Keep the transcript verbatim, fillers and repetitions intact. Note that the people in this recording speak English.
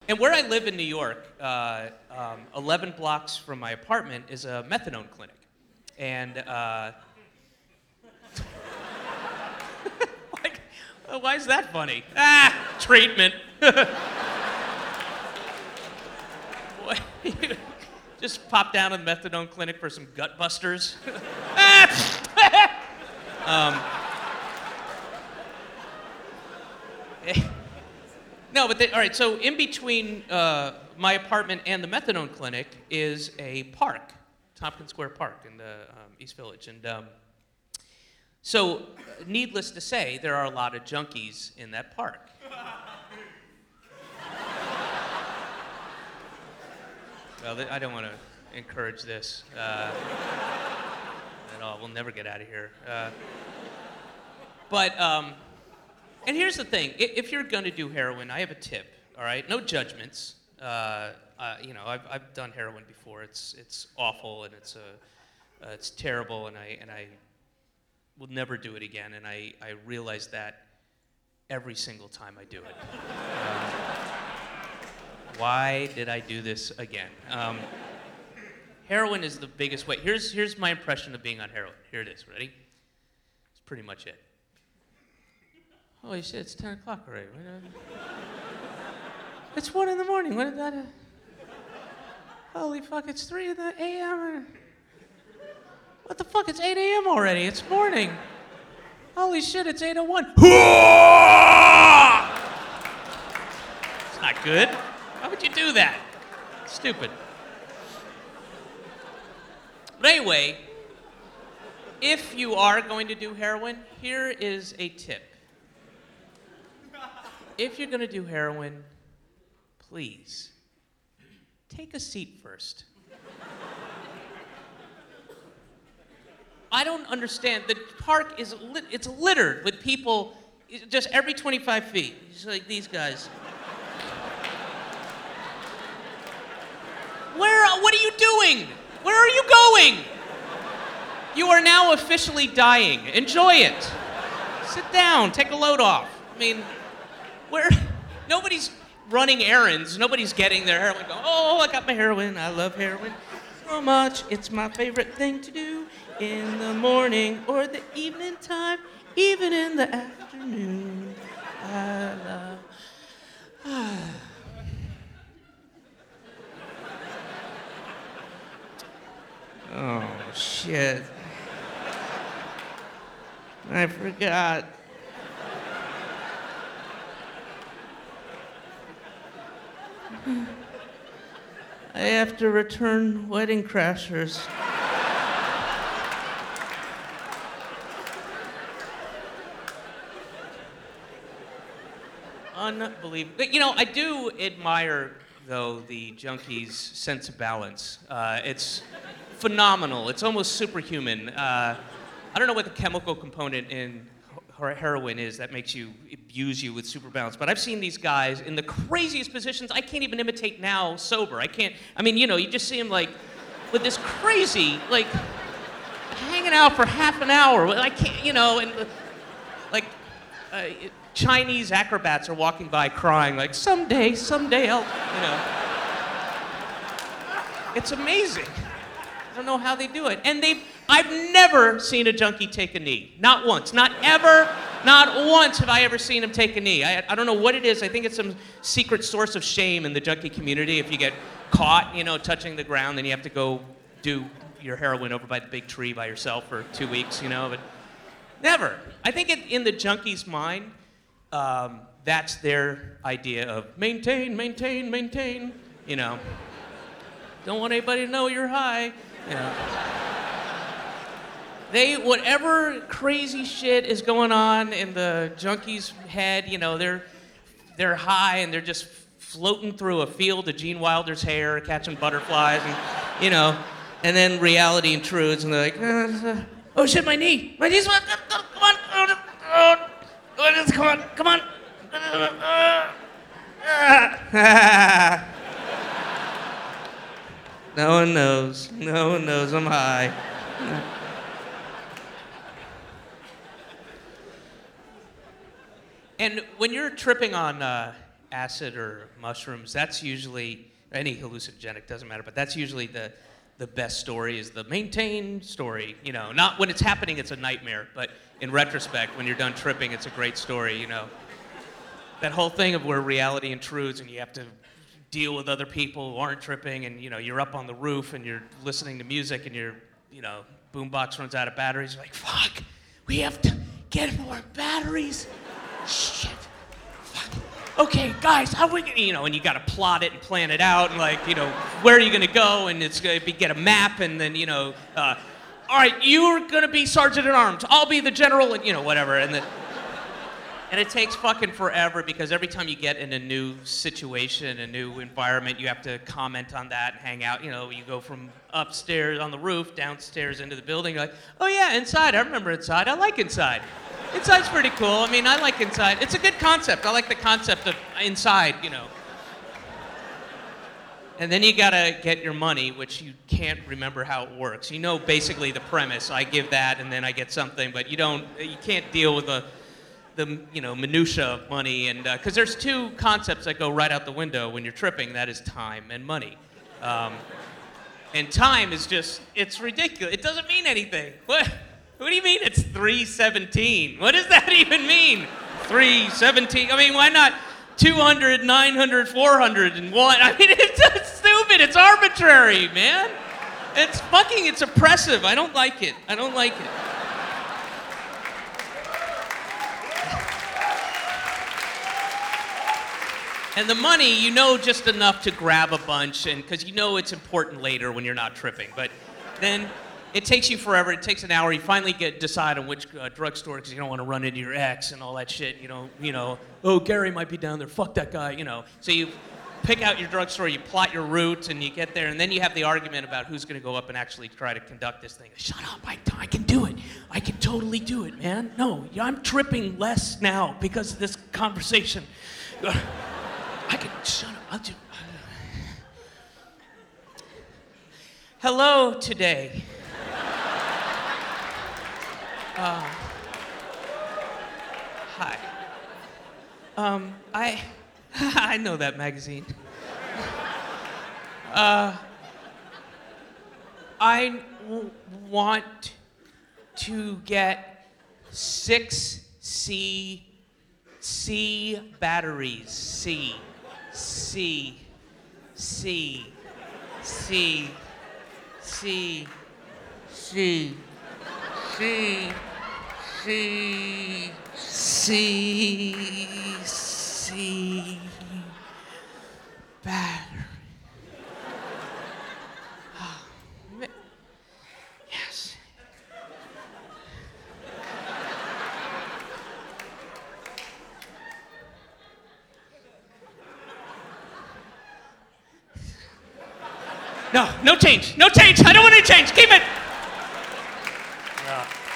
And where I live in New York, uh, um, eleven blocks from my apartment is a methadone clinic. And, uh... like, well, why is that funny? Ah, treatment. Just pop down to the methadone clinic for some gut busters. um, no, but they, all right. So in between uh, my apartment and the methadone clinic is a park, Tompkins Square Park in the um, East Village, and um, so needless to say, there are a lot of junkies in that park. Well, I don't want to encourage this uh, at all. We'll never get out of here. Uh, but, um, and here's the thing. If you're going to do heroin, I have a tip, all right? No judgments. Uh, uh, you know, I've, I've done heroin before. It's it's awful, and it's, a, uh, it's terrible, and I, and I will never do it again. And I, I realize that every single time I do it. Um, Why did I do this again? Um, heroin is the biggest way. Here's, here's my impression of being on heroin. Here it is. Ready? It's pretty much it. Holy shit, it's ten o'clock already. It's one in the morning. When did that... Uh... Holy fuck, it's three in the a m What the fuck? It's eight a m already. It's morning. Holy shit, it's eight oh one. It's not good. Why would you do that? Stupid. But anyway, if you are going to do heroin, here is a tip. If you're going to do heroin, please, take a seat first. I don't understand. The park is lit- it's littered with people just every twenty-five feet. It's like these guys. Where, what are you doing? Where are you going? You are now officially dying. Enjoy it. Sit down, take a load off. I mean, where, nobody's running errands. Nobody's getting their heroin going, oh, I got my heroin. I love heroin so much. It's my favorite thing to do in the morning or the evening time, even in the afternoon. I love... Oh, shit. I forgot. I have to return Wedding Crashers. Unbelievable. You know, I do admire, though, the junkies' sense of balance. Uh, it's phenomenal. It's almost superhuman. Uh, I don't know what the chemical component in heroin is that makes you abuse you with super balance, but I've seen these guys in the craziest positions. I can't even imitate now sober. I can't, I mean, you know, you just see them like with this crazy, like hanging out for half an hour. I can't, you know, and like uh, Chinese acrobats are walking by crying like, someday, someday I'll, you know. It's amazing. I don't know how they do it. And they've, I've never seen a junkie take a knee. Not once. Not ever. Not once have I ever seen him take a knee. I, I don't know what it is. I think it's some secret source of shame in the junkie community. If you get caught, you know, touching the ground, then you have to go do your heroin over by the big tree by yourself for two weeks, you know. But never. I think it, in the junkie's mind, um, that's their idea of maintain, maintain, maintain, you know. Don't want anybody to know you're high. You know. They, whatever crazy shit is going on in the junkie's head, you know, they're they're high and they're just floating through a field of Gene Wilder's hair, catching butterflies, and you know, and then reality intrudes, and they're like, uh, oh shit, my knee, my knee's, come on, come on, come on, come on. No one knows. No one knows I'm high. And when you're tripping on uh, acid or mushrooms, that's usually, any hallucinogenic, doesn't matter, but that's usually the, the best story is the maintained story, you know. Not when it's happening, it's a nightmare, but in retrospect, when you're done tripping, it's a great story, you know. That whole thing of where reality intrudes and you have to deal with other people who aren't tripping, and you know, you're up on the roof and you're listening to music and your, you know, boombox runs out of batteries, you're like, fuck, we have to get more batteries. Shit. Fuck. Okay, guys, how we gonna, you know, and you gotta plot it and plan it out, and like, you know, where are you gonna go, and it's gonna be, get a map, and then, you know, uh, all right, you're gonna be sergeant at arms, I'll be the general, and you know, whatever, and then, and it takes fucking forever because every time you get in a new situation, a new environment, you have to comment on that and hang out. You know, you go from upstairs on the roof, downstairs into the building. You're like, oh yeah, inside. I remember inside. I like inside. Inside's pretty cool. I mean, I like inside. It's a good concept. I like the concept of inside, you know. And then you gotta get your money, which you can't remember how it works. You know basically the premise. I give that and then I get something, but you don't, you can't deal with the the you know minutia of money, and because uh, there's two concepts that go right out the window when you're tripping. That is time and money. Um, and time is just, it's ridiculous. It doesn't mean anything. What? What do you mean it's three seventeen? What does that even mean? three seventeen? I mean, why not two hundred, nine hundred, four hundred, and one? I mean, it's just stupid. It's arbitrary, man. It's fucking, it's oppressive. I don't like it. I don't like it. And the money, you know just enough to grab a bunch, and because you know it's important later when you're not tripping. But then it takes you forever. It takes an hour. You finally get decide on which uh, drugstore because you don't want to run into your ex and all that shit. You know, you know. Oh, Gary might be down there. Fuck that guy. You know. So you pick out your drugstore. You plot your route, and you get there, and then you have the argument about who's going to go up and actually try to conduct this thing. Shut up! I, I can do it. I can totally do it, man. No, I'm tripping less now because of this conversation. I can, shut up, I'll do. Hello today. Uh, hi. Um, I, I know that magazine. Uh, I w- want to get six C, C batteries, C. C, C, C, C, C, C, C, C, C, battery. Oh, yes. No, no change, no change. I don't want any change. Keep it. Yeah.